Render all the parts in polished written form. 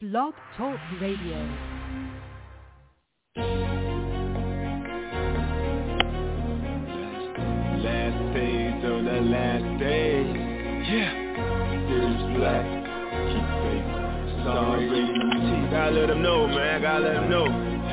Blog Talk Radio. Last days on the last day. Yeah. Sirius Black. Keep faith. Sorry, baby. Gotta let them know, man. Gotta let them know.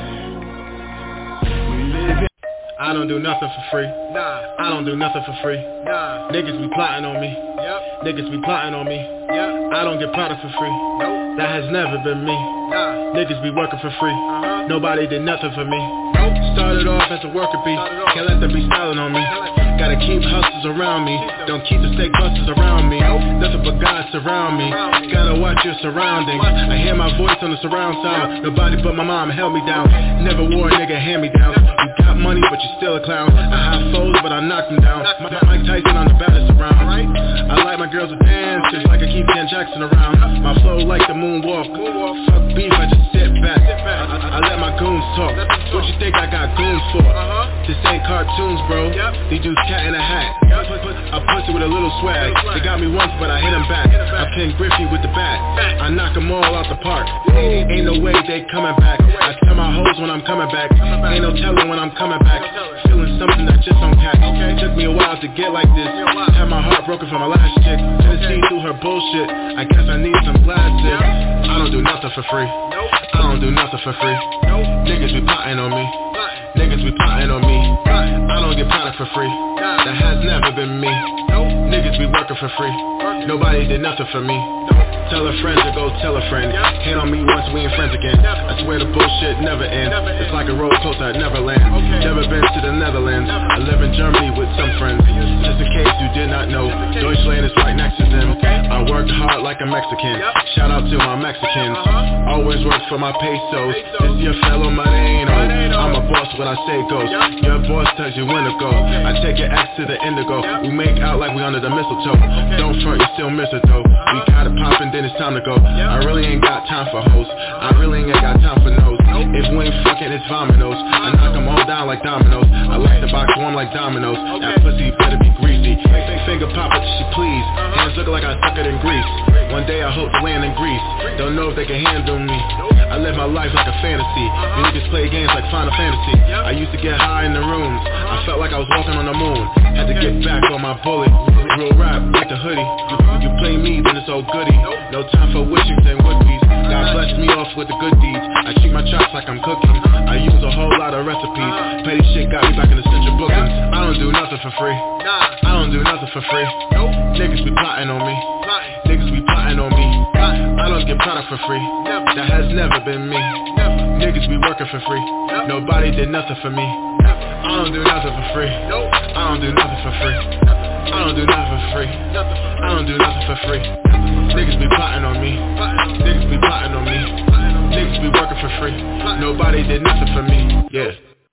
We live in. I don't do nothing for free. Nah. I don't do nothing for free. Nah. Niggas be plotting on me. Yep. Niggas be plotting on me. Yep. I don't get product for free. Nope. That has never been me. Nah. Niggas be working for free. Nobody did nothing for me. Nope. Started off as a worker bee. Can't let them be styling on me. Gotta keep hustlers around me. Don't keep the steak busters around me. Nothing but God surround me. Gotta watch your surroundings. I hear my voice on the surround sound. Nobody but my mom held me down. Never wore a nigga hand-me-down. You got money but you're still a clown. I high folded but I knocked him down. Mike Tyson on the baddest around. I like my girls to dance just like I keep Ken Jackson around. My flow like the moonwalk. Fuck beef, I just sit back. I let my goons talk. What you think I got goons for? This ain't cartoons, bro. These dudes cat in a hat. I pussy with a little swag. They got me once but I hit them back. I pin Griffey with the bat. I knock them all out the park. Ain't no way they coming back. I tell my hoes when I'm coming back. Ain't no telling when I'm coming back. Feeling something that just don't catch. Took me a while to get like this. Had my heart broken from my last chick. Couldn't see through her bullshit. I guess I need some plastic. I don't do nothing for free. I don't do nothing for free. Niggas be plotting on me. Niggas be plotting on me. I don't get product for free. That has never been me. Niggas be working for free. Nobody did nothing for me. Tell a friend to go tell a friend. Hate on me once, we ain't friends again. I swear the bullshit never ends. It's like a roller coaster at Neverland. Never been to the Netherlands. I live in Germany with some friends. Just in case you did not know, Deutschland is right next to them. I worked hard like a Mexican. Shout out to my Mexicans. Always work for my pesos. This your fellow Moreno. I'm a boss, what I say goes. Your boss tells you when to go. I take your ex to the indigo. We make out like we under the mistletoe. Don't front, you still miss it though. We got it poppin', then it's time to go. I really ain't got time for hoes. I really ain't got time for no's. If we ain't fucking, it's vominos. I knock them all down like dominoes. I like the box warm like dominoes. That pussy better be greasy. Finger pop it, she please. Hands looking like I suck it in grease. One day I hope to land in Greece. Don't know if they can handle me. I live my life like a fantasy. You niggas play games like Final Fantasy. I used to get high in the rooms. I felt like I was walking on the moon. Had to get back on my bullet. Real rap, like the hoodie. You play me, then it's all goody. No time for wishings and would-be's. God bless me off with the good deeds. I treat my chops like I'm cooking. I use a whole lot of recipes. Petty shit got me back in the central bookings. I don't do nothing for free. I don't do nothing for free. Niggas be plotting on me. Niggas be plotting on me. I don't get product for free. That has never been me. Niggas be working for free. Nobody did nothing for me. I don't do nothing for free. I don't do nothing for free. I don't do nothing for free. I don't do nothing for free. Niggas be plotting on me. Niggas be plotting on me. Niggas be working for free. Nobody did nothing for me. Yeah.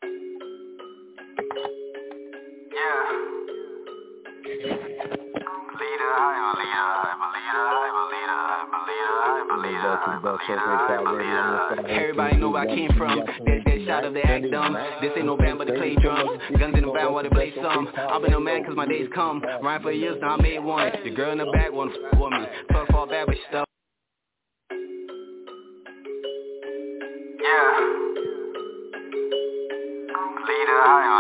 Everybody know where I came from. That shot of the act dumb. This ain't no band but they play drums. Guns in the band while they play some. I've been a man cause my days come. Rhyme for years now I made one. The girl in the back wanna f*** with me. Fuck all bad but stuff. Yeah. Leader, I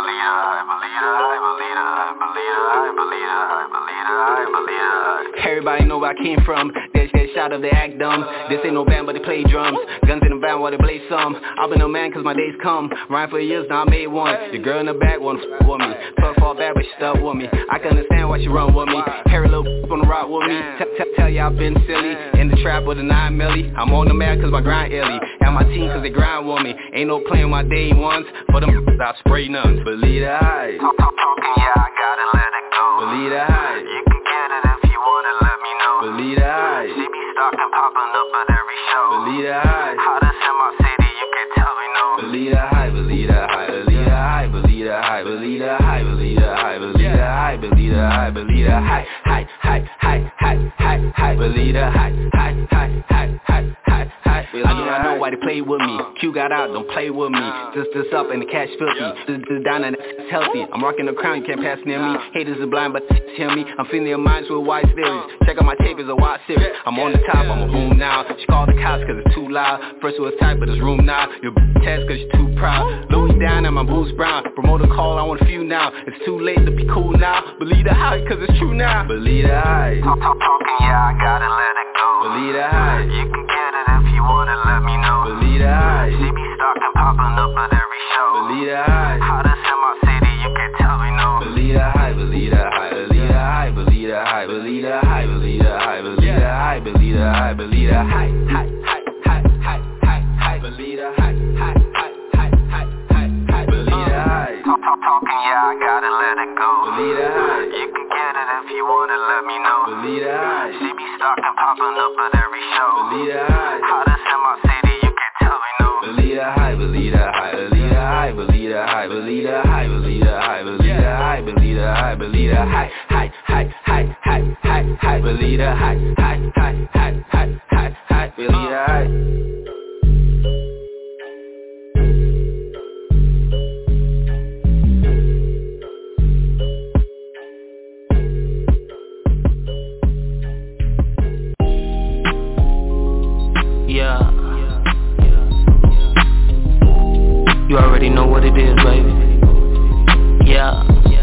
believe. Everybody know where I came from. That shot of the act dumb. This ain't no band but they play drums. Guns in the band while they play some. I've been a man cause my days come. Rhyme for years now I made one. The girl in the back wanna f*** with me. Fuck all bad but she stuck with me. I can understand why she run with me. Harry little on the rock with me. Tell ya I've been silly. In the trap with a 9 milli. I'm on the mad cause my grind illy. And my team cause they grind with me. Ain't no playing my day ones. For them I spray none. Believe the hype. Talking, yeah, I gotta let it go. Believe the hype. You can get it if you wanna, let me know. Believe the hype. See me stocking, popping up at every show. Believe the hype. Hottest in my city, you can tell me no. Believe the hype, believe the hype, believe the hype, believe the hype, believe the hype, believe the hype, believe the hype, believe the hype, believe the hype, hype, hype, hype, hype, hype, hype, believe the hype, hype, hype, hype, hype, hype, hype. I do not know why they play with me. Q got out, don't play with me. Just up and the cash filthy. Just down and it's healthy. I'm rocking the crown, you can't pass near me. Haters are blind, but hear me. I'm feeling your minds with wise theories. Check out my tape, it's a wild series. I'm on the top, I'm a boom now. She called the cops cause it's too loud. First it was tight, but it's room now. Your test cause you're too proud. Louis down and my boots brown. Promoter call, I want a few now. It's too late to be cool now. Believe the hype cause it's true now. Believe the hype. Talking, yeah, I gotta let it go. Believe the hype. You can get it if you wanna, let me know. Believe the hype. She be stocking, popping up at every show. Believe the hype. Hottest in my city, you can tell me no. Believe the hype, believe the hype, believe the hype, believe the hype, believe the hype, believe the hype, believe the hype, believe the hype, believe the hype, hype, hype, hype, hype, hype, believe the hype, hype, hype, hype, hype, hype, believe the hype. Talking, yeah, I gotta let it go. Believe the hype. You can get it if you wanna, let me know. Believe the hype. She be stocking, popping up at every show. Believe the hype. Hottest in my city, you can tell me no. Believe the hype, believe the hype, believe the hype, believe the hype, believe the hype, believe the hype, believe the hype, believe the hype, believe the hype, hype, hype, hype, hype, hype, hype, believe the hype, hype, hype, hype, hype, hype, hype, believe the hype. Yeah. You already know what it is, baby. Yeah.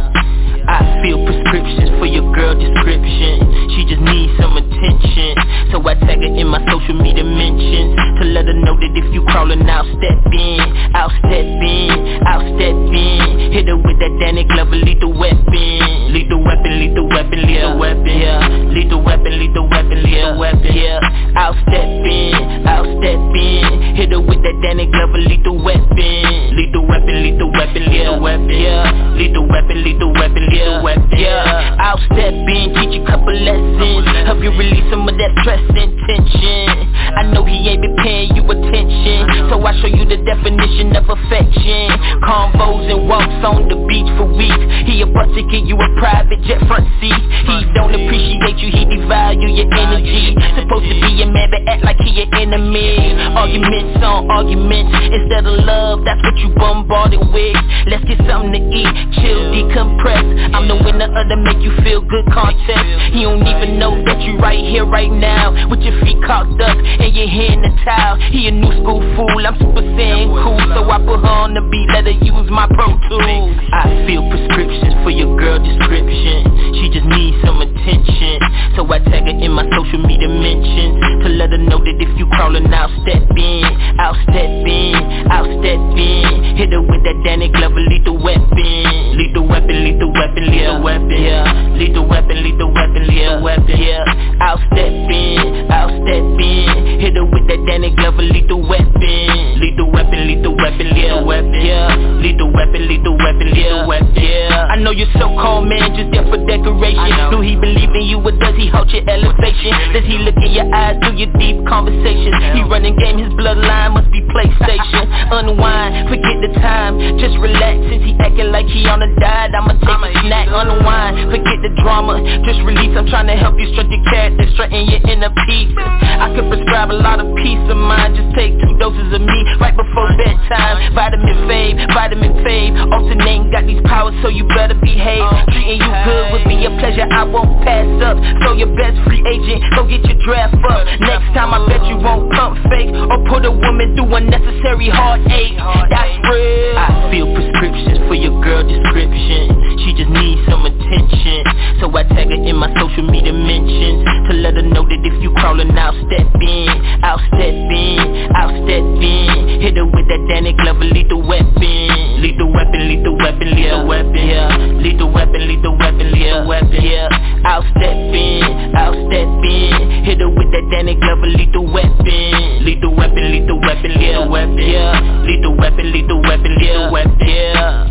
I feel prescriptions for your girl description. She just needs some attention. So I tag her in my social media mentions to let her know that if you crawling, I'll step in. I'll step in, I'll step in. Hit her with that Danny Glover lethal weapon. Lethal weapon, lethal weapon, lethal weapon. Yeah, lethal weapon, lethal weapon, lethal weapon. Yeah, I'll step in, I'll step in. Hit her with that Danny Glover lethal weapon. Lethal weapon, lethal weapon, lethal weapon. Yeah, lethal weapon, lethal weapon, lethal weapon. Yeah, I'll step in, teach you a couple lessons. Help you release some of that stress and tension. I know he ain't been paying you attention, so I show you the definition of affection. Convos and walks on the beach for weeks. He a bus to get you a private jet front seat. He don't appreciate you, he devalue your energy. Supposed to be a man but act like he your enemy. Arguments on arguments instead of love, that's what you bombarded with. Let's get something to eat, chill, decompress. I'm the winner of the make you feel good contest. He don't even know that you right here, right now, with your feet cocked up and your hair in the towel. He a new school fool, I'm super saiyan cool, so I put her on the beat, let her use my Pro Tools. I feel prescriptions for your girl description. She just needs some attention, so I tag her in my social media mentions to let her know that if you crawling, I'll step in. I'll step in, I'll step in. Hit her with that Danny Glover lethal weapon. Lethal weapon, lethal weapon, lethal weapon. Yeah, lethal weapon, lethal weapon, lethal weapon. Yeah, I'll step in, I'll step in. Hit her with that Danny Glover lethal weapon. Lethal weapon, lethal weapon, lethal weapon. Yeah, lethal weapon, lethal weapon, lethal weapon. Yeah, I know you're so-called man just there for decoration. Do he believe in you or does he halt your elevation? Does he look in your eyes through your deep conversations? He running game, his bloodline must be PlayStation. Unwind, forget the time, just relax. Since he acting like he on a diet, I'ma take a snack. Unwind, forget the drama, just release. I'm trying to help you strengthen your character, straighten your inner peace. I could prescribe a lot of peace of mind. Just take 2 doses of me right before bedtime. Vitamin fave, alternating, got these powers so you better behave. Treating you good would be a pleasure, I won't pass up. So your best free agent, go get your draft up. Next time I bet you won't pump fake or put a woman through unnecessary heartache. That's real. I feel prescriptions for your girl description. She just needs some attention, so I tag her in my social media mentions to let her know that if you crawling, I'll step in. I'll step in, I'll step in. Hit her with that Danny Glover lethal weapon. Lethal weapon, lethal weapon, lethal weapon. Yeah, lethal weapon, lethal weapon, lethal weapon. Yeah, I'll step in, I'll step in. Hit her with that Danny Glover lethal weapon. Lethal weapon, lethal weapon, lethal weapon. Yeah, lethal weapon, lethal weapon, lethal weapon. Yeah.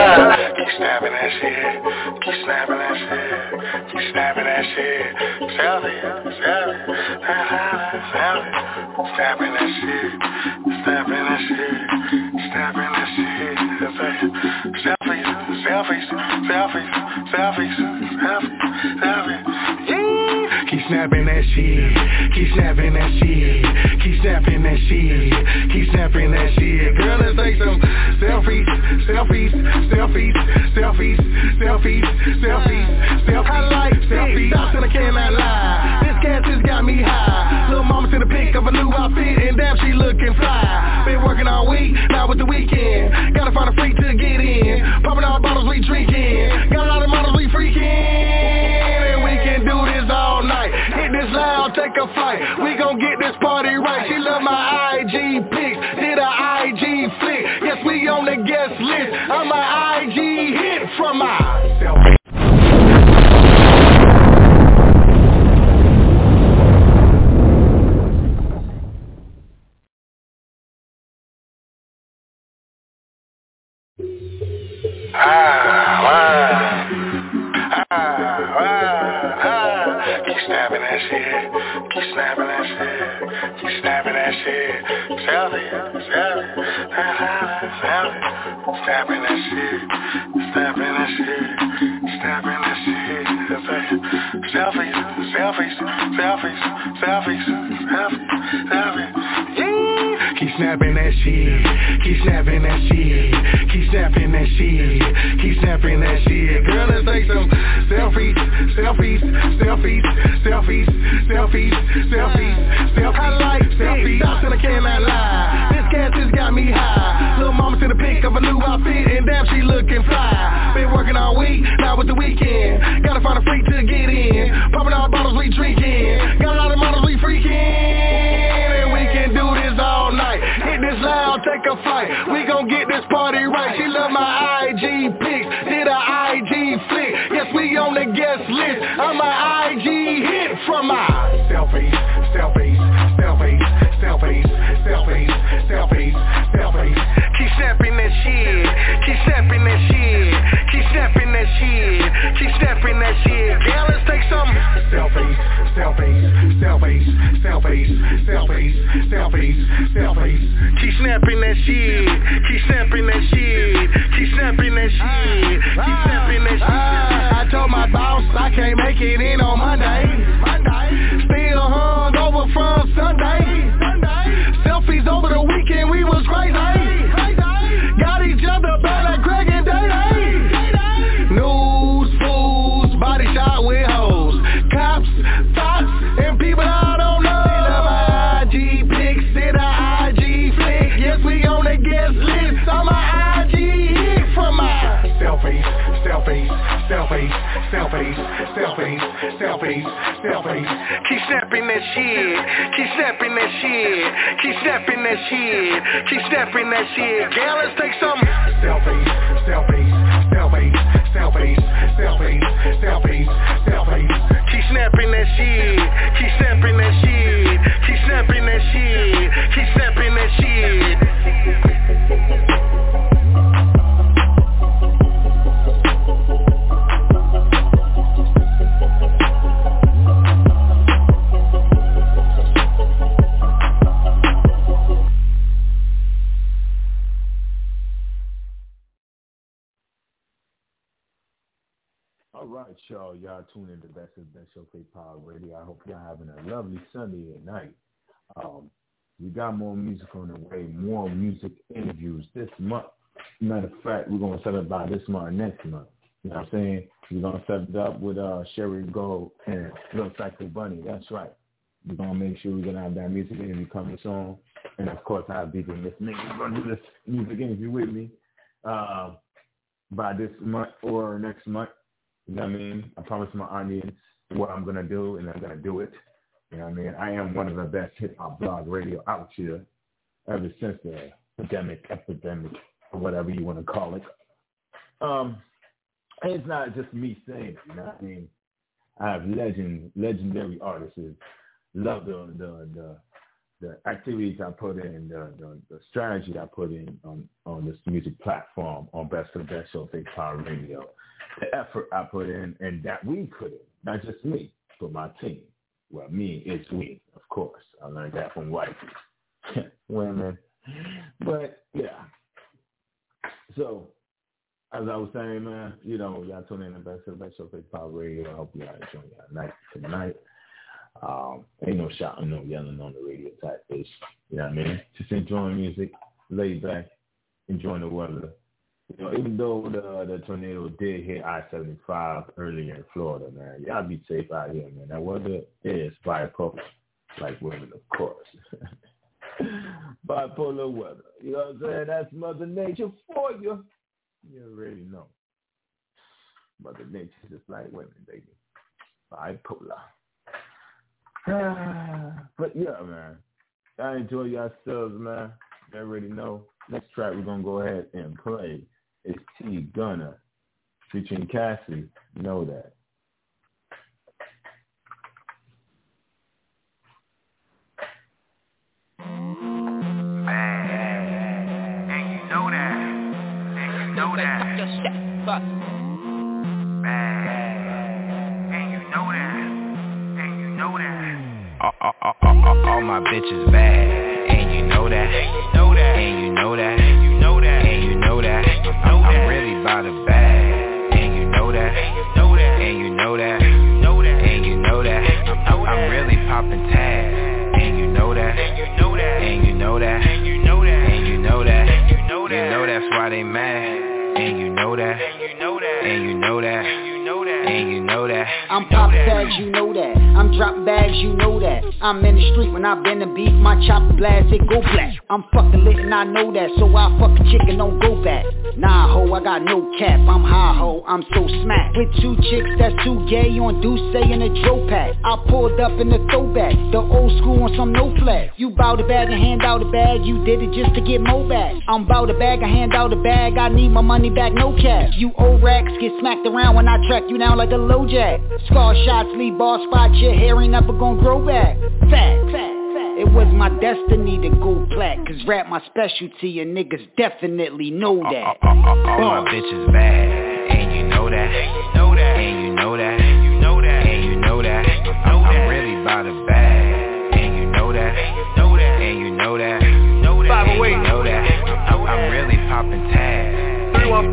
Keep snapping that shit. Keep snapping that shit. Keep snapping that shit. Snapping that shit, snapping that shit, snapping that shit. Selfies, selfies, selfies, selfies, selfies, selfies. Yeah. Keep snapping that shit, keep snapping that shit, keep snapping that shit, keep snapping that shit. Girl, let's take some selfies, selfies, selfies, selfies, selfies, selfies, selfies. I like selfies, shots and I cannot lie. This gas has got me high. Little mama to the pick of a new outfit, and damn she looking fly. Been working all week, now with the weekend. Gotta find a freak to get in. Popping all bottles we drinking. Got a lot of models we freaking. And we can do this all night. Hit this loud, take a flight. We gon' get this party right. She love my IG pics, did a IG flick. Yes, we on the guest list. I'm a IG hit from myself. Keep snapping that shit, keep snapping that shit, keep snapping that shit. Selfie, selfie, selfie, snapping that shit, snapping that shit, snapping that shit. Selfies, selfies, selfies, selfies, selfies, selfies. Yeah. Keep snapping that shit, keep snapping that shit, keep snapping that shit, keep snapping that shit. Girl, let's take some selfies, selfies, selfies, selfies, selfies, selfies, selfies. I like selfies, shots and I cannot lie. This gas has got me high. Little mama to the pick of a new outfit, and damn she looking fly. Been working all week, now with the weekend. Gotta find a freak to get in. Popping all bottles we drinking. Got a lot of models we freaking. And we can do this all night. Hit this loud, take a flight. We gon' get this party right. She love my IG pics, did a IG flick. Yes, we on the guest list. I'm a IG hit from my selfies, selfies, selfies, selfies, selfies, selfies, selfies. Keep snapping that shit, keep snapping that shit, keep snapping that shit, keep snapping that shit. Yeah, let's take some selfies, selfies, selfies, selfies, selfies, selfies, selfies. Keep snapping that shit, keep snapping that shit, keep snapping that shit, keep snapping that shit. I told my boss I can't make it in on Monday. Still hung over from Sunday. Selfies over the weekend, we was crazy. Got each other better, Greg and Day. News, fools, body shot with hoes. Cops, thoughts, and people I don't know. They love my IG pics, did a IG flick. Yes, we on the guest list. I'm a IG hit from my selfies, selfies, selfies, selfies, selfies, selfies, selfies. Keep snapping that shit, keep snapping that shit, keep snapping that shit, keep snapping that shit. Yeah, let's take some selfies, selfies, selfies, selfies, selfies, selfies, selfies. Keep snapping that shit, keep snapping that shit, keep snapping that shit, keep snapping that shit. All right, y'all tune in to Best of Best Showcase Power Radio. I hope y'all having a lovely Sunday at night. We got more music on the way, more music interviews this month. Matter of fact, we're going to set it by this month or next month. You know what I'm saying? We're going to set it up with Sherry Gold and Little Psycho Bunny. That's right. We're going to make sure we're going to have that music interview coming soon. And, of course, I have DJ Miss Nick. We're going to do this music interview with me by this month or next month. You know what I mean? I promise my audience what I'm going to do, and I'm going to do it. You know what I mean? I am one of the best hip-hop blog radio out here ever since the epidemic, or whatever you want to call it. And it's not just me saying it, you know what I mean? I have legendary artists. Love the activities I put in, the strategy I put in on this music platform on Best for the Best Showcase Power Radio. The effort I put in and that we put in, not just me, but my team. Well, me, it's we, of course. I learned that from white women. But, yeah. So, as I was saying, man, y'all tune in to Best of the Best Showcase Power Radio. I hope y'all enjoying y'all night tonight. Ain't no shouting, no yelling on the radio type ish. You know what I mean? Just enjoying music, laid back, enjoying the weather. Even though the tornado did hit I-75 earlier in Florida, man, y'all be safe out here, man. That weather is bipolar, like women, of course. Bipolar weather. You know what I'm saying? That's Mother Nature for you. You already know. Mother Nature's just like women, baby. Bipolar. But yeah, man. I enjoy yourselves, man. You already know. Next track we're gonna go ahead and play is T Gunner featuring Cassie. You know that. All my bitches bad, and you know that, and you know that, and you know that, and you know that, and you know that. I'm really about a bag, and you know that, and you know that, and you know that, and you know that, and you know that. I'm really popping tags, and you know that, and you know that, and you know that, and you know that, and you know that, and you know that. You know that's why they mad, and you know that, and you know that, and you know that, and you know that, and you know that. I'm popping tags, you know that. I'm dropping bags, you know that. I'm in the street when I been to beef, my chopper blast, it go black. I'm fucking lit and I know that, so I fuck a chick and don't go back. Nah, ho, I got no cap, I'm high, ho, I'm so smacked. With two chicks that's too gay on Douce in a Joe pack. I pulled up in the throwback, the old school on some no flat. You bout a bag and hand out a bag, you did it just to get more back. I'm bout a bag and hand out a bag, I need my money back, no cash. You old racks get smacked around when I track you down like a low jack. Scar shots leave ball spots, your hair ain't never gonna grow back. Fact. It was my destiny to go plat, cause rap my specialty and niggas definitely know that. All my bitches bad, and you know that, and you know that, and you know that, and you know that, and you know that. I'm really about a bag, and you know that, and you know that, and you know that, and you know that, and you know that. I'm really popping tags, 315,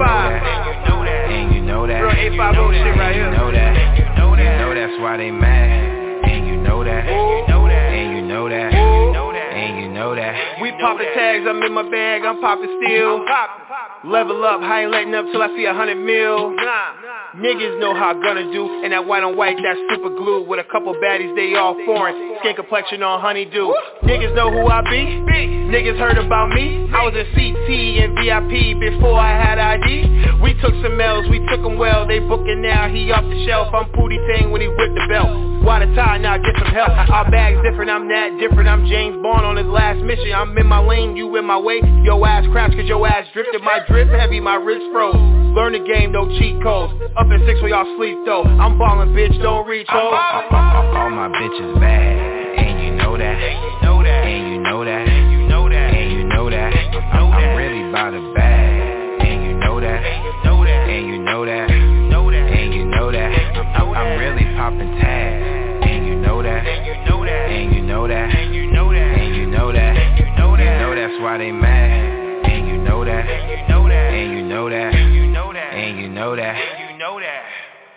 and you know that, and you know that, real 850 shit right here. You know that, you know that's why they mad, and you know that, and you know that, and you know that, and you know that. We poppin' tags, I'm in my bag, I'm poppin' still. Level up, I ain't letting up till I see 100 mil. Niggas know how I gonna do, and that white on white, that super glue. With a couple baddies, they all foreign, skin complexion on honeydew. Niggas know who I be, niggas heard about me. I was in CT and VIP before I had ID. We took some L's, we took them well, they booking now, he off the shelf. I'm Pootie Tang when he whipped the belt. Water tie, now get some help. Our bag's different, I'm that different. I'm James Bond on his last mission. I'm in my lane, you in my way. Yo ass craps cause your ass drifted. My drip heavy, my wrist froze. Learn the game, no cheat codes. Up at 6 when y'all sleep though. I'm ballin', bitch, don't reach ho. All my bitches bad, and you know that, and you know that, and you know that, and you know that, and you know that. I'm really about a bag, and you know that, and you know that, and you know that, and you know that, and you know that. I'm really popping tags, and you know that, and you know that, and you know that, and you know that, and you know that, and you know that. You know that's why they mad, and you know that, and you know that, and you know that, and you know that, and you know that, and you know that.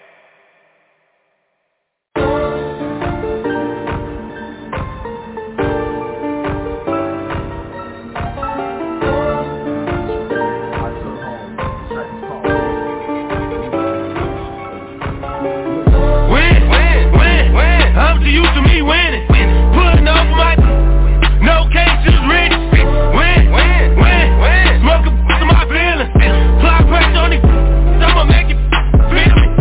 I'm too used to me winning, putting up my no cases rich. Win, smoke a to my feelings, apply pressure on these, I'ma make it feel me.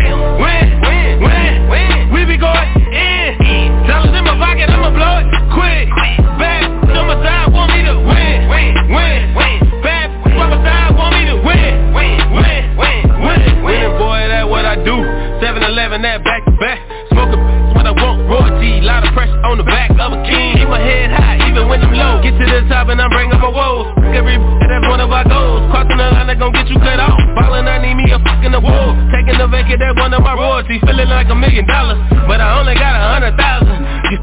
Win, we be going in. Dollars in my pocket, I'ma blow it quick. Bad on my side, want me to win. Bad on my side, want me to win. Winning, boy, that's what I do. 7-Eleven, that back to back. Smoke a when I want royalty, lot of pressure on the back of a king. Keep my head high, even when I'm low. Get to the top and I bring up my woes. Every that's one of our goals. Crossing the line, that gon' get you cut off. Ballin', I need me a fucking award. Taking the vacant, that one of my royalties. Feeling like $1 million, but I only got 100,000. You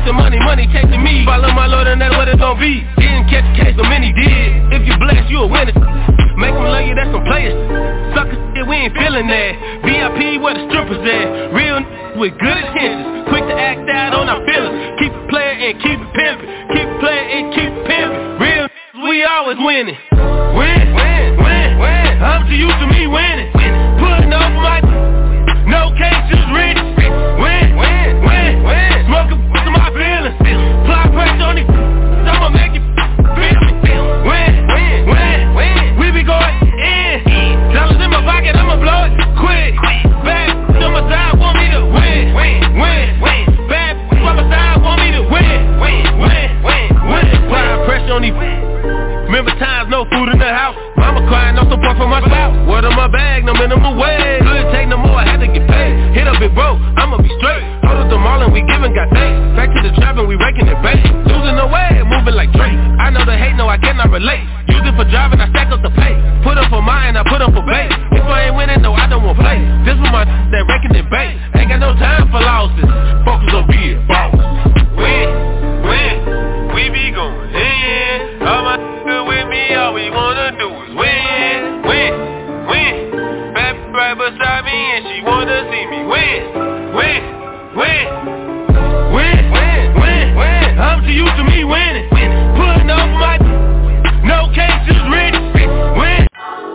chasing money, money chasing me. Follow my Lord and that's what it's gon' be. Didn't catch the case, but many did. If you blessed, you a winner. Make them love you, that's some players. Sucker shit, we ain't feeling that. VIP, where the strippers at. Real with good intentions. Quick to act out on our feelings. Keep it playing and keep it pimping. Keep it playing and keep it pimping. Real we always winning. Win, win, win, win. I'm too used to me winning. Putting over my no cases ready. Win, win, win, win. Smoking to my feelings. Fly pressure on these. I'ma make it feel me. Win, win, win, win. We be going in. Dollars in my pocket, I'ma blow it quick. Bad on my side want me to win. Win, win, win. Bad on my side want me to win. Win, win, win, win. Fly pressure on these. Remember times, no food in the house. Mama crying, no support from my spouse. Word on my bag, no minimum wage. Couldn't take no more, I had to get paid. Hit up it broke, I'ma be straight. Hold up the mall and we giving, got thanks. Back to the trap and we raking it back. Losing the way, moving like Drake. I know the hate, no I cannot relate. Use it for driving, I stack up the pay. Put up for mine, I put up for bait. If I ain't winning, no I don't want play. This was my that raking it back. Ain't got no time for losses. Focus on being boss. Win, win, we be going in. All my with me, all we wanna do is win, win, win. Bad right beside me and she wanna see me win, win, win, win, win, win, win. I'm too used to me winning. Putting up my no cases ready. Win.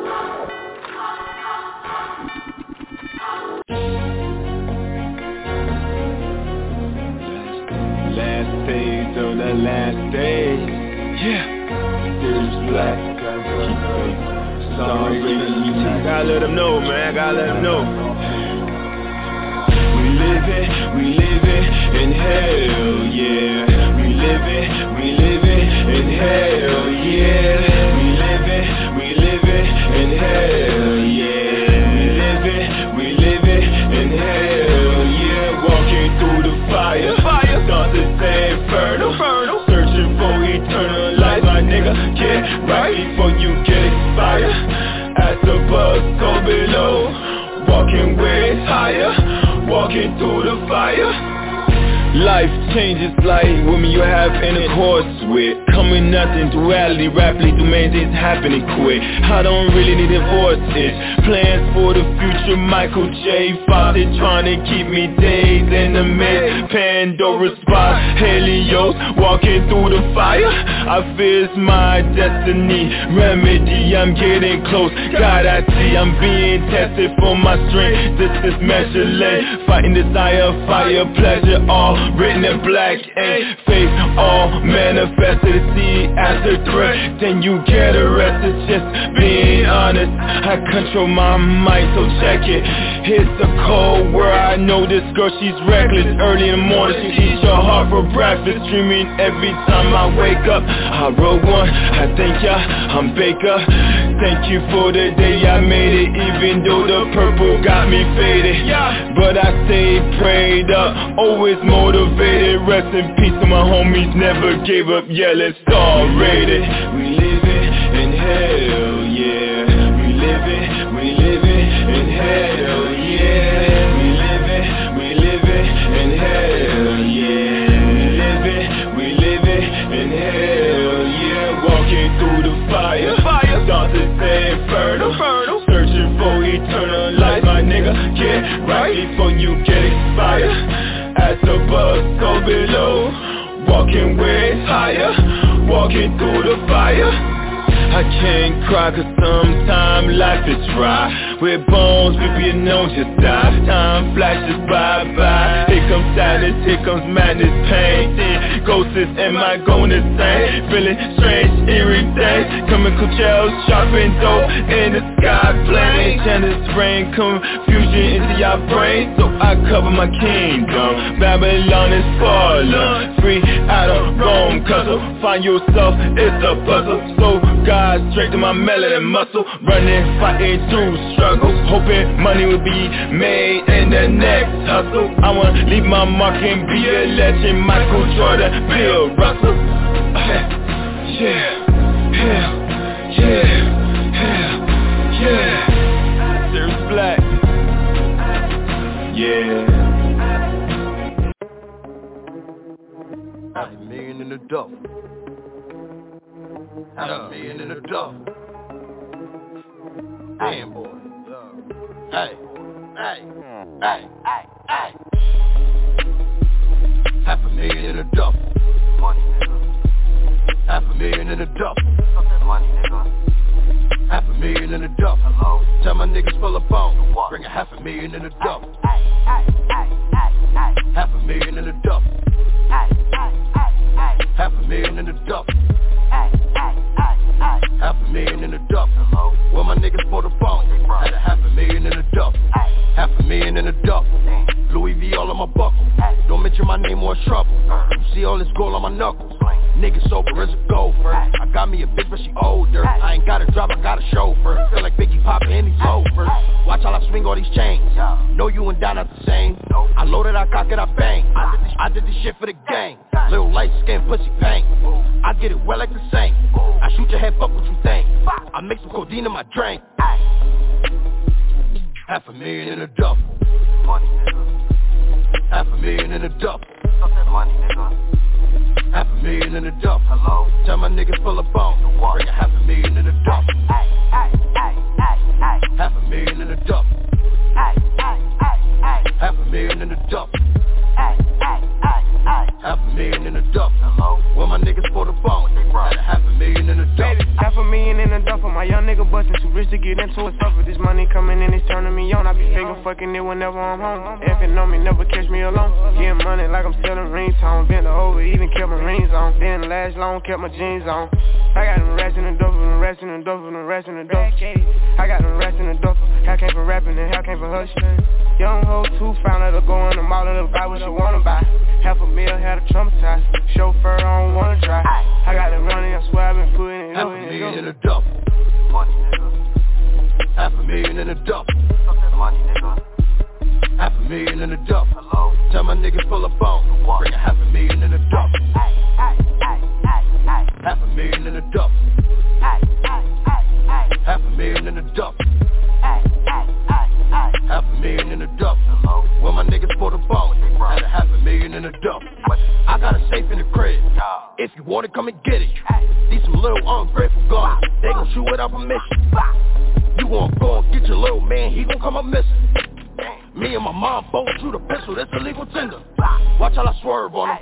Last stage on the last stage. Yeah. Black, sorry, gotta let them know, man, gotta let them know. We living in hell, yeah. We living in hell, yeah. We living in hell, yeah. We living in hell, yeah. Walking through the fire, thoughts that say inferno, searching for eternal life, my nigga. Get right before you get expired. As the buzz go below, walking way higher, walking through the fire. Life changes like women you have intercourse with. Coming nothing, duality, rapidly do main things happening quick. I don't really need divorces. Plans for the future, Michael J. Fawcett trying to keep me days in the mist. Pandora's spot, Helios, walking through the fire. I feel it's my destiny, remedy, I'm getting close. God, I see I'm being tested for my strength. This is measure lane, fighting desire, fire, pleasure, all written in black ink. Faith all manifested, see as a threat, then you get arrested. Just being honest, I control my mind, so check it. It's a cold world, I know this girl, she's reckless. Early in the morning, she eats your heart for breakfast. Dreaming every time I wake up. I wrote one, I thank ya, I'm Baker. Thank you for the day I made it, even though the purple got me faded. But I stayed prayed up, always motivated. Rest in peace to my homies, never gave up, yeah, let's all rate it. We living in hell, yeah. We living in hell, yeah. We living in hell, yeah. We living in hell, yeah. Walking through the fire, thoughts that say inferno, searching for eternal life, my nigga. Get right before you get expired. As the buzz go below, walking way higher, walking through the fire. I can't cry cause sometimes life is dry. With bones, baby, you know just die. Time flashes bye-bye. Here comes sadness, here comes madness, pain. Ghosts, am I going insane? Feeling strange, eerie days. Coming cool shells, sharpened dope in the sky plane. Channels rain, confusion into your brain. So I cover my kingdom. Babylon is fallen, free out of Rome. Cause find yourself, it's a puzzle. So God straight to my melanin muscle, running, fighting through struggles, hoping money will be made in the next hustle. I wanna leave my mark and be a legend, Michael Jordan, Bill Russell. Yeah. Sirius Black. Yeah. $500,000 in the duffel. $500,000 in the duffel. Damn, boy. Hey. $500,000 in the duffel. $500,000 in the duffel. $500,000 in the duffel. Tell my niggas pull up on. Bring $500,000 in the duffel. $500,000 in the duffel. $500,000 in the duffel. $500,000 in the duffel. Where my niggas for the phone. Had $500,000 in the duffel. $500,000 in the duffel. Louis V all on my buckle. Don't mention my name or trouble. You see all this gold on my knuckles. Niggas sober as a gopher. I got me a bitch but she older. I ain't got a drive, I got a chauffeur. Feel like Biggie Papa and he's over. Watch how I swing all these chains. Know you and Don not the same. I loaded, I cock it, I bang. I did this shit for the gang. Little light skin, pussy bang. I get it well like the same. I shoot your head, fuck what you think. I mix some codeine in my drink. $500,000 in a duffel. $500,000 in a duffel. $500,000 in a duffel. Tell my niggas pull up on. Bring $500,000 in a duffel. $500,000 in a duffel. $500,000 in a duffel. $500,000 in a duffel. Where my niggas for the phone. Had $500,000 in a duffel. $500,000 in a duffel. My young nigga bustin', too rich to get into a suffer. This money coming in, it's turning me on. I be figure fucking it whenever I'm home. Effing on me, never catch me alone. Getting money like I'm selling ringtone. Bent over, even kept my rings on. Didn't last long, kept my jeans on. I got them rats in the duffel, them rats in the duffel, them rats in the duffel. I got them rats in the duffel. Hell came for rapping and hell came for hushing. Young hoe too, found her to go in the mall and buy what you wanna buy. $500,000 had a traumatized. Chauffeur, I don't wanna drive. I got it running, I swear I've been putting it on. $500,000 in a duffel. $500,000 in a duffel. $500,000 in a duffel. Tell my niggas pull up on. Bring $500,000 in a duffel. $500,000 in a duffel. $500,000 in a duffel. $500,000 in a duffel. Where my niggas for the phone. Had $500,000 in a duffel. I got a safe in the crib. If you want it, come and get it. These some little ungrateful guns. They gon' shoot without permission. You wanna go and get your little man, he gon' come up missing. Me and my mom both shoot a pistol, that's illegal tender. Watch how I swerve on him.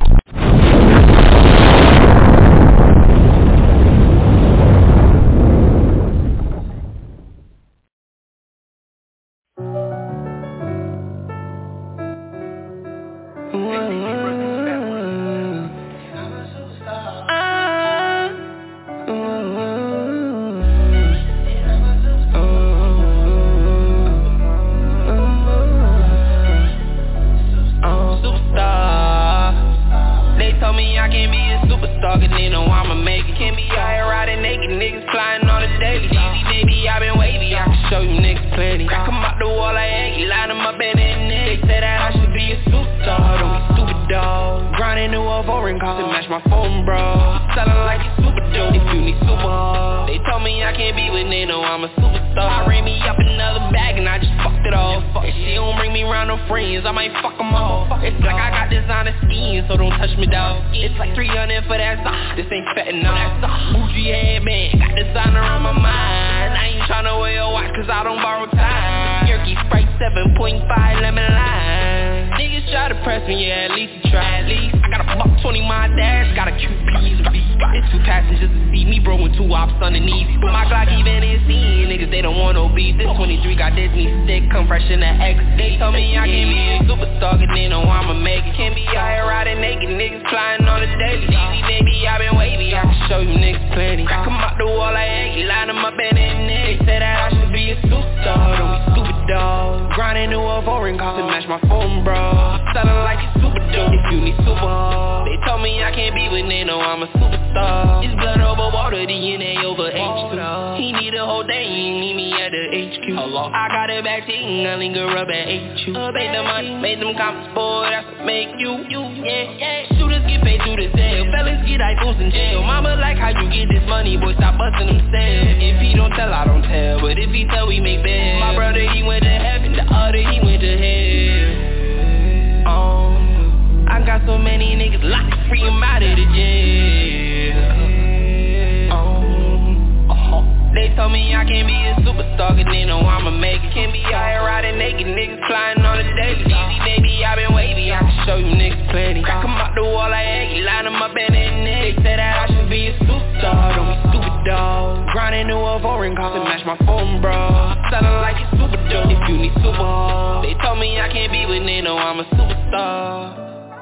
I got so many niggas locked, free 'em out of foreign car to match my phone, bro. Sounding like it's super dope. If you need super, they told me I can't be with they know I'm a superstar.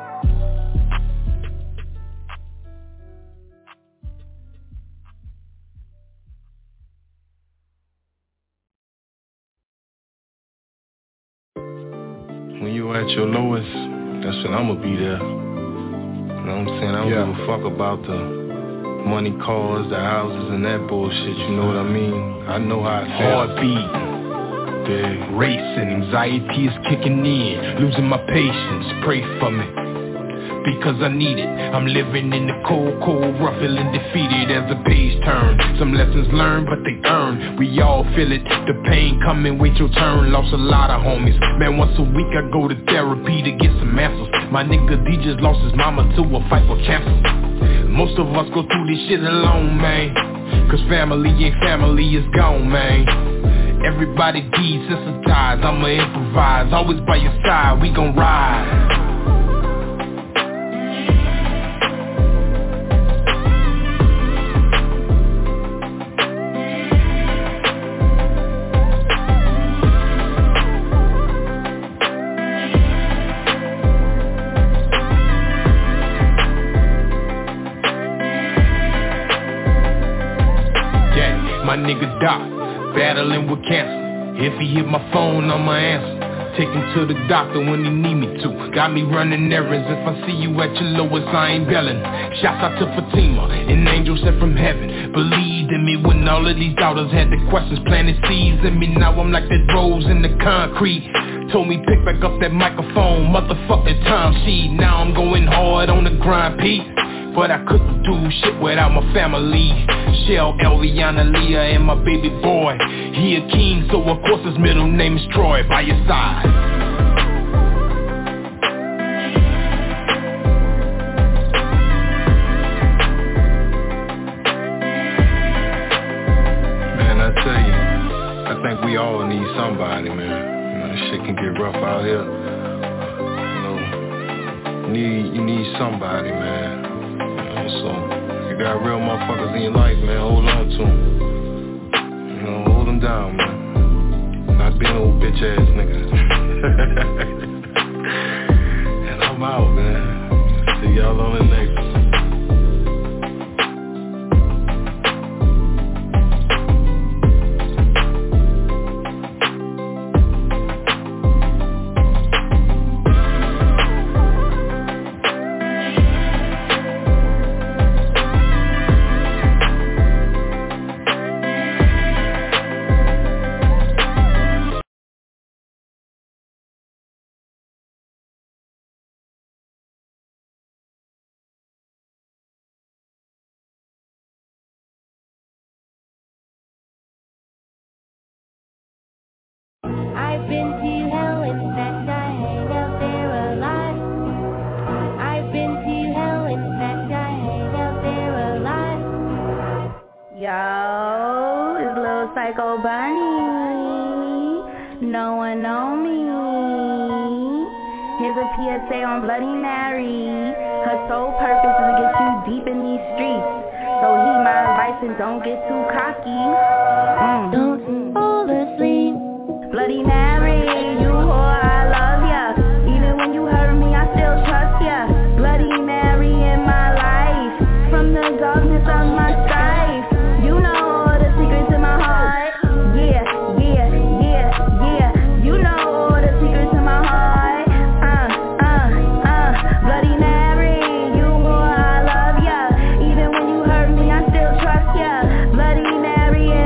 When you at your lowest, that's when I'ma be there. You know what I'm saying? I don't give a fuck about the money, cars, the houses, and that bullshit. You know what I mean? I know how it feels. Heartbeat, racing, anxiety is kicking in, losing my patience. Pray for me, because I need it. I'm living in the cold, rough, feeling defeated as the page turn. Some lessons learned, but they earn. We all feel it, the pain coming, wait your turn. Lost a lot of homies, man, once a week I go to therapy to get some answers. My nigga D just lost his mama to a fight for cancer. Most of us go through this shit alone, man, cause family ain't family, is gone, man. Everybody desensitized, I'ma improvise. Always by your side, we gon' ride. My nigga Doc, battling with cancer. If he hit my phone, I'ma answer. Take him to the doctor when he need me to. Got me running errands. If I see you at your lowest, I ain't belling. Shouts out to Fatima, an angel sent from heaven. Believed in me when all of these doubters had the questions, planted seeds in me. Now I'm like that rose in the concrete. Told me pick back up that microphone, motherfucking time sheet. Now I'm going hard on the grind, Pete. But I couldn't do shit without my family. Shell, Eliana, Leah, and my baby boy. He a king, so of course his middle name is Troy. By your side. Man, I tell you, I think we all need somebody, man. You know, this shit can get rough out here. You need somebody, man. So, you got real motherfuckers in your life, man, hold on to them. You know, hold them down, man. Not being old bitch ass niggas. And I'm out, man. See y'all on the next one. I've been to hell, in fact I hang out there a lot. I've been to hell, in fact I hang out there a lot. Yo, it's Lil Psycho Bunny. No one know me. Here's a PSA on Bloody Mary. Her sole purpose is to get you deep in these streets. So heed my advice and don't get too cocky. Don't fall asleep. Bloody Mary, you whore, I love ya. Even when you hurt me, I still trust ya. Bloody Mary in my life, from the darkness of my strife. You know all the secrets in my heart. Yeah, yeah, yeah, yeah. You know all the secrets in my heart. Bloody Mary, you whore, I love ya. Even when you hurt me, I still trust ya. Bloody Mary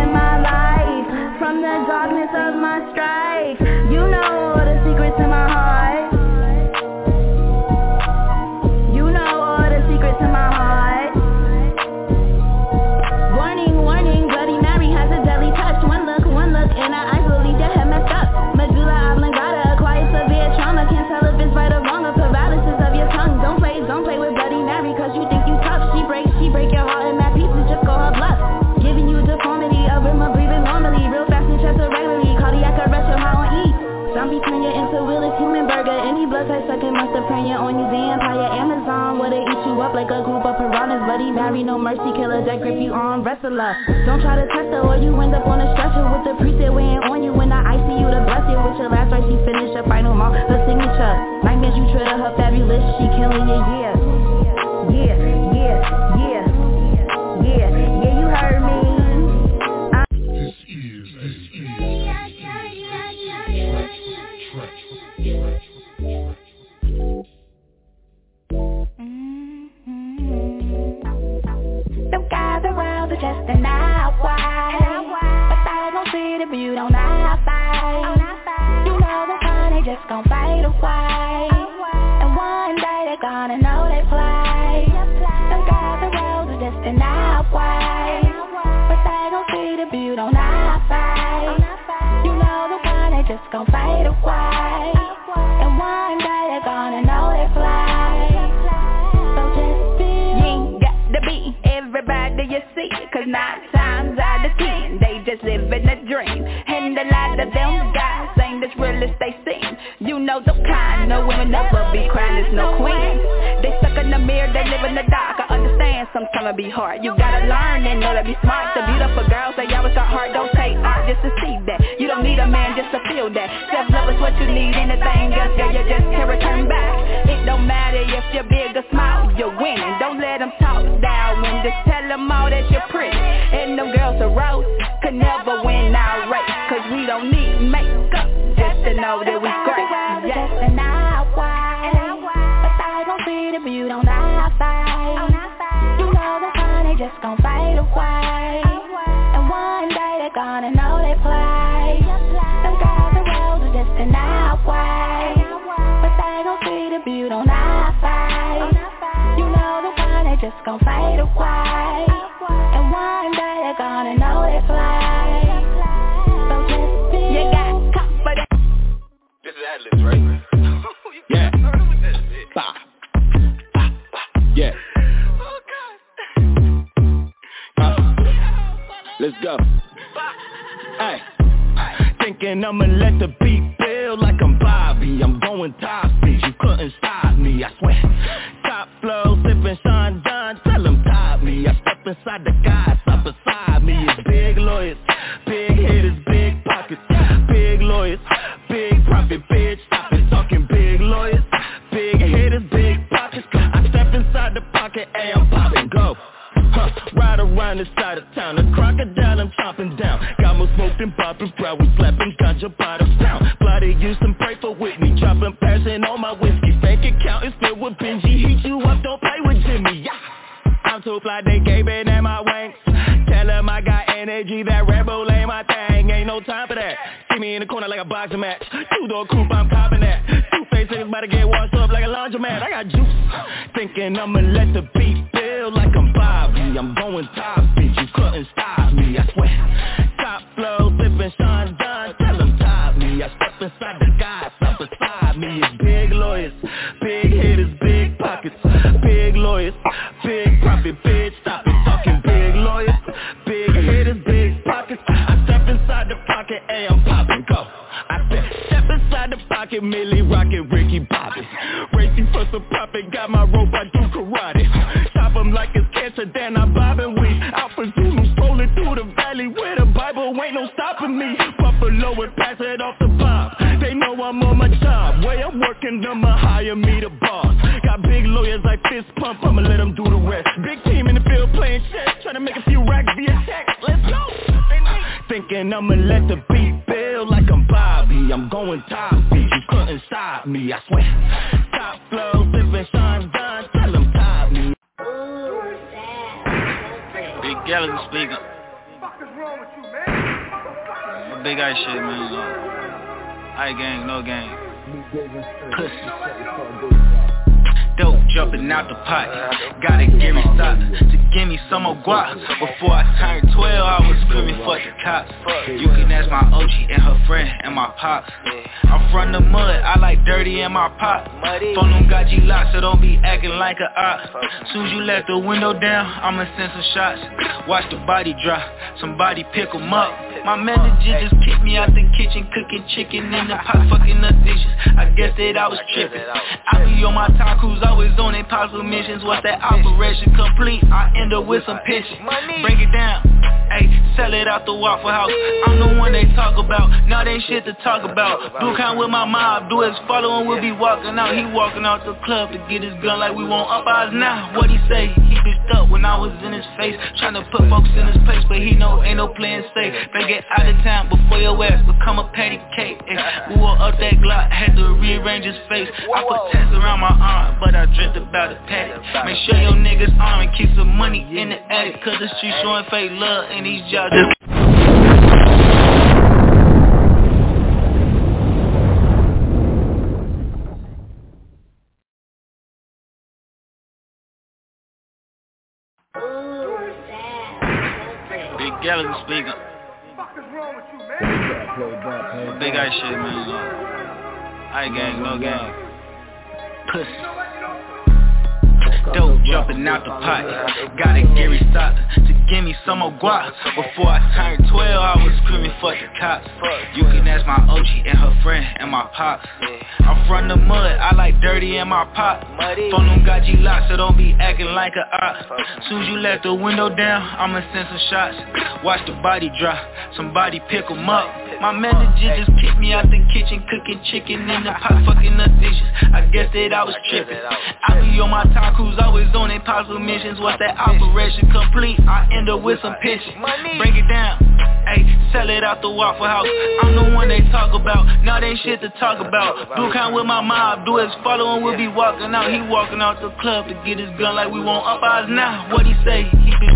on is Bloody Mary, no mercy, killer, that grip you on, wrestler. Don't try to test her or you end up on a stretcher with the preset weighing on you when I icy you to bless you with your last right. She finished her final mark, her signature. Nightmares you treat her fabulous, she killing you, yeah. Yeah, yeah, yeah, yeah, yeah, you heard me. This is Them guys around are just an eye but they gon' see the beauty on our side. You know the fun, they just gon' fade away. And one day they gonna know they play. Them guys around are just an eye but they gon' see the beauty on our side. You know the fun, they just gon' fade away. And one day they gonna know they play. So just be. You ain't got to be everybody you see, 'cause 9 times out of 10 they just living a dream. And a lot of them guys ain't as real as they seem. You know the kind, no women never be crying, there's no queen. They stuck in the mirror, they live in the dark. I understand sometimes it be hard. You gotta learn and know to be smart. The beautiful girls, they always got heart, don't take art just to see that. You don't need a man just to feel that. Self-love is what you need, anything else, girl, you just can't return back. It don't matter if you're big or small, you're winning. Don't let them talk down when just tell them all that you're pretty. And them girls are rose, could never win our race, 'cause we don't need makeup just to know that we great. Yeah. Just an hour, but they gon' see the beauty on our side. You know the fun, they just gon' fade away. And one day they gonna know they play. Them guys are rose are just an hour, but they gon' see the beauty on our side. You know the fun, they just gon' fade away. And one day they gonna know they play. So just be. You got confidence. This is Atlas, right? Yeah. Bah. Yeah. Let's go. Hey. Thinking I'ma let the beat build like I'm Bobby. I'm going top speed, you couldn't stop me, I swear. Top flow, sipping Sean Don, tell them top me. I step inside the guys up beside me. It's big lawyers, big hitters, big pockets. Big lawyers, big profit, bitch. Stop it talking big lawyers, big hitters, big pockets. I step inside the pocket, and I'm popping, go. Ride around the side of town, a crocodile I'm chopping down. Got more smoke than popping, proud we slapping ganja by the pound. Bloody use and pray for Whitney, dropping passion on my whiskey. Bank account is filled with Benji, heat you up, don't play with Jimmy, yeah. I'm too fly, they gaping at my wings. Tell them I got energy, that Red Bull ain't my thing. Ain't no time for that. See me in the corner like a boxing match. 2-door coupe, I'm copping that. Two-face niggas about to get washed up like a laundromat. I got juice. Thinking I'ma let the beat build like I'm Bobby. I'm going top speed, you couldn't stop me, I swear. Top flow, sipping Sean Don, tell them top me. I step inside the guys up beside me. It's big lawyers, big hitters, big pockets. Big lawyers, big profit, bitch. Stop it talking big lawyers, big hitters, big pockets. I step inside the pocket, and I'm popping, go. I step inside the pocket, Millie rockin' Ricky Bobby. Racing for some profit, got my rope, I do karate. Chop 'em like it's cancer, then I'm bobbing weed. Out for Zulu, strolling through the valley with a Bible, ain't no stopping me. Buffalo and pass it off the pop. They know I'm on my job. Way I'm working, I'ma hire me the boss. Got big lawyers like fist pump, I'ma let them do the rest. Big team in the field playing chess, trying to make a few racks via check. Let's go. Thinking I'ma let the beat build like I'm Bobby. I'm going top speed, you couldn't stop me, I swear. Top flow, sipping Sean Don, tell them top me. Big Gallagher speaking. Big ice shit, man. I gang, no gang. Pussy. Dope jumping out the pot. Gotta give me stop to give me some more guap. Before I turned 12, I was screaming fuck the cops. You can ask my OG and her friend and my pops. I'm from the mud, I like dirty in my pot. Phone them got G-locked, so don't be acting like a op. Soon as you let the window down, I'ma send some shots. Watch the body drop, somebody pick 'em up. My manager just kicked me out the kitchen, cooking chicken in the pot, fucking up dishes. I guess that I was tripping. I be on my tacos, always on impossible missions. Once that operation complete, I end up with some pitching. Break it down, ayy, sell it out the Waffle House. I'm the one they talk about, now they ain't shit to talk about. Do kind with my mob, do his following, we'll be walking out. He walking out the club to get his gun like we want up ours now. What he say? He bitched up when I was in his face, trying to put folks in his place, but he know ain't no playing safe. Better get out of town before your ass become a patty cake. We wore up that Glock, had to rearrange his face. I put tats around my arm, but I dreamt about a paddock. Make sure your niggas arm and keep some money in the attic, cause the street showing fake love and these jobs just Big Gallagher speaking. Big ice shit, man. I ain't gang, no gang. Pussy. Dope jumping out the pot. Gotta Gary Stock to give me some more guap. Before I turned 12, I was screaming fuck the cops. You can ask my OG and her friend and my pops. I'm from the mud, I like dirty in my pot. Phone them got G-lock, so don't be acting like a op. Soon as you let the window down, I'ma send some shots. Watch the body drop, somebody pick 'em up. My manager just kicked me out the kitchen, cooking chicken in the pot, fucking up dishes. I guess that I was tripping. I be on my tacos, always on impossible missions. Once that operation complete, I end up with some pitching. Break it down, ayy, sell it out the Waffle House. I'm the one they talk about, now they ain't shit to talk about. Do kind with my mob, do his following, we'll be walking out. He walking out the club to get his gun like we want up ours now. What he say? He be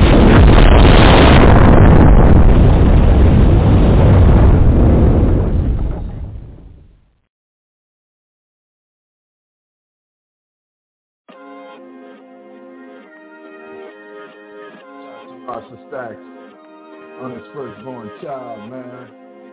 Rasta Stacks on his firstborn child, man.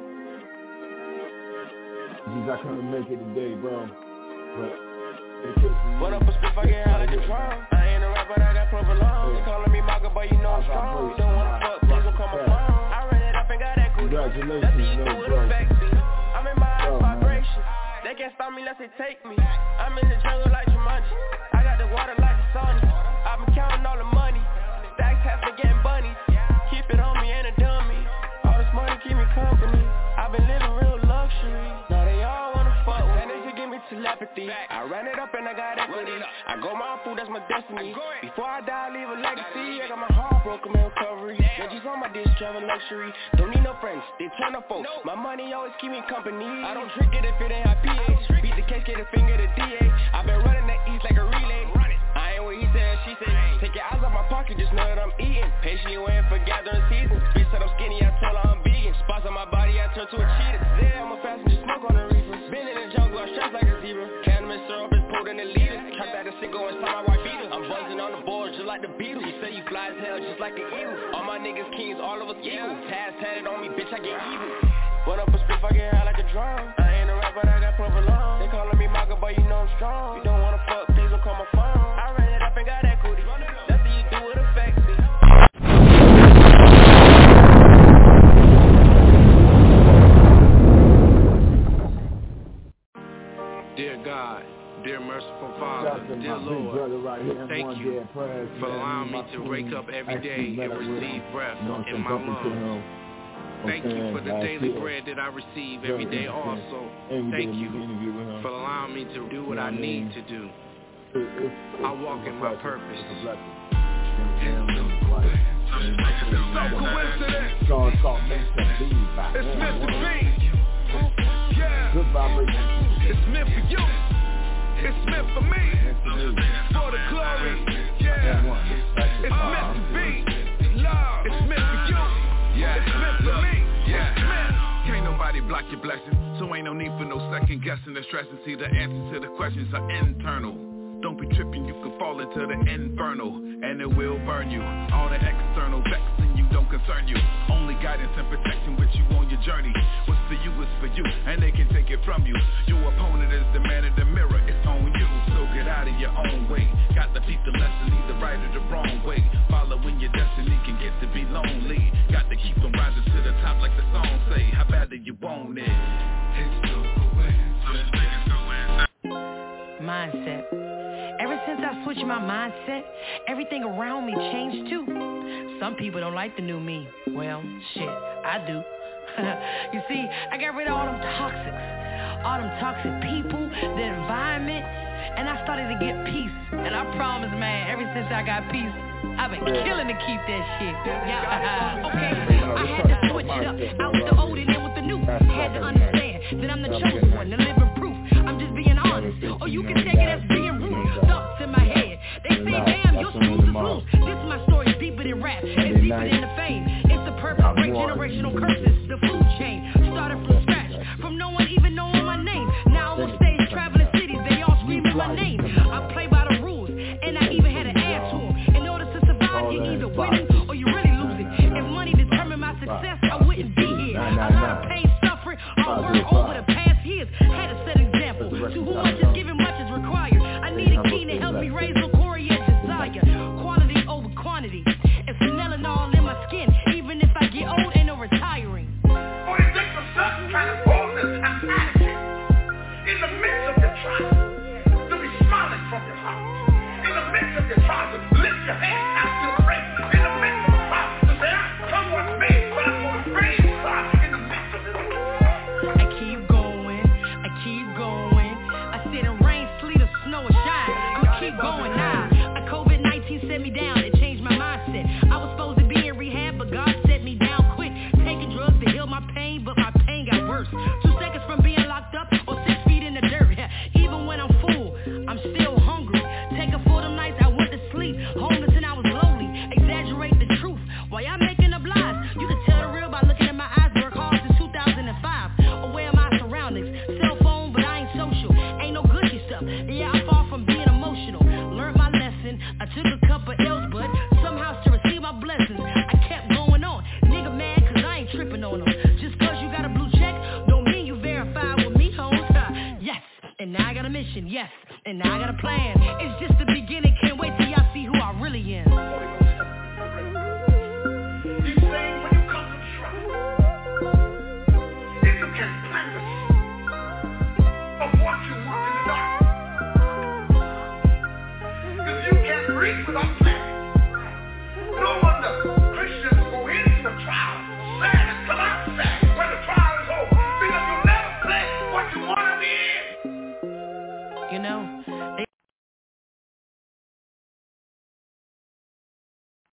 Geez, I couldn't make it today, bro. But what up, a spiff, I get out of control. I ain't a rapper, I got provolone. They calling me Maka, but you know I'm strong. You don't wanna fuck, please don't call my phone. I ran it up and got that cootie. Congratulations, bro. I'm in my vibration. They can't stop me unless they take me. I'm in the jungle like Jumanji. I got the water like the sun. I've been counting all the money. Stacks have been getting bunnies. Keep it on me, ain't a dummy. All this money keep me company. I've been living real luxury. Now they all wanna fuck with me. And they should give me telepathy. I ran it up and I got equity. I go my food, that's my destiny. Before I die, I leave a legacy. I got my heart broken, in recovery. Veggies on my dish, travel luxury. Don't need no friends, they turn up folks. My money always keep me company. I don't drink it if it ain't high pH. Beat the case, get a finger to DA. I've been running the East like a relay. I ain't what he said, she said. Take your eyes off my pocket, just know that I'm eating. Patiently waiting for gathering season. Bitch said I'm skinny, I told her I'm vegan. Spots on my body, I turn to a cheetah. There, I'm a passenger, smoke on the reefer. Been in the jungle, I strapped like a zebra. Cannabis syrup is pulled in the leader. Trap that shit go inside my white beater. I'm buzzing on the boards just like the Beatles. You say you fly as hell just like the Eagles. All my niggas kings, all of us eagles. Tats tatted on me, bitch, I get evil. What up, a spiff, I get high like a drum. I ain't a rapper, I got provolone. They calling me Maka, but you know I'm strong. You don't wanna fuck, please don't call my phone. I ran it up and got that cootie. Nothing you do, it affects me. Dear God, dear merciful Father, dear Lord, thank you for allowing me to wake up every day and receive breath in my lungs. Thank you for the daily bread that I receive every day also. Thank you for allowing me to do what I need to do. I walk in my purpose. It's meant to be. Yeah. It's meant for you. It's meant for me. For the glory. Yeah. It's meant to be. Love. It's meant for you. Yeah. It's meant for me. Yeah. Can't nobody block your blessing, so ain't no need for no second guessing or stressing. See, the answers to the questions are internal. Don't be tripping, you can fall into the infernal, and it will burn you. All the external vexing you don't concern you. Only guidance and protection with you on your journey. What's for you is for you, and they can take it from you. Your opponent is the man in the mirror, it's on you. So get out of your own way. Got to peep the lesson, either right or the wrong way. Following your destiny can get to be lonely. Got to keep them rising to the top on it. Mindset. Ever since I switched my mindset, everything around me changed too. Some people don't like the new me. Well, shit, I do. You see, I got rid of all them toxic people, the environment, and I started to get peace. And I promise, man, ever since I got peace, I've been killing to keep that shit. Yeah. Okay, I had to switch it up. I was the old and in with the new. Had to understand that I'm the chosen one, the living proof. I'm just being honest, or you can take it as being rude. Thoughts in my head, they say, damn, your screws is loose. This is my story, deeper than rap, it's deeper than the fame. It's the purpose, break generational curses, the food chain. Started from scratch, from no one even knowing my name. Now I'm on stage, traveling cities, they all screaming my name. I play by the rules, and I even had an ass to them. In order to survive, you're either winning or you really losing. If money determined my success, I wouldn't be here. A lot of pain, suffering, all work over the past years. Had to set an example. To whom much is given, much is required. I need a key to help me raise the Coria's desire. Quality over quantity. It's melanol in my skin. Even if I get old, ain't no retiring. For it takes a certain kind of boldness and attitude in the midst of your trials to be smiling from your heart. In the midst of your trials, to lift your hands out to the race. In the midst of the trial, to say, I come with me, but I'm going to praise God in the midst of it. I keep going. I sit in rain, sleet, or snow, or shine. I'ma keep going now. COVID-19 set me down, it changed my mindset. I was supposed to be in rehab, but God set me down quick. Taking drugs to heal my pain, but my pain got worse. 2 seconds from being locked up, or 6 feet in the dirt. Even when I'm full, I'm still hungry. Taking for them nights I went to sleep. Homeless and I was lonely. Exaggerate the truth while y'all making up lies. You can tell the real by looking at my eyes. Work hard since 2005. Aware of my surroundings. Cell phone, but I ain't social. Ain't no Gucci stuff. Yeah, I'm far from being emotional. Learned my lesson. I took a couple L's, but somehow to receive my blessings, I kept going on. Nigga mad cause I ain't tripping on them. Just cause you got a blue check, don't mean you verified with me, hoes. Yes, and now I got a mission. Yes, and now I got a plan. It's just the beginning. Can't wait till y'all see who I really am.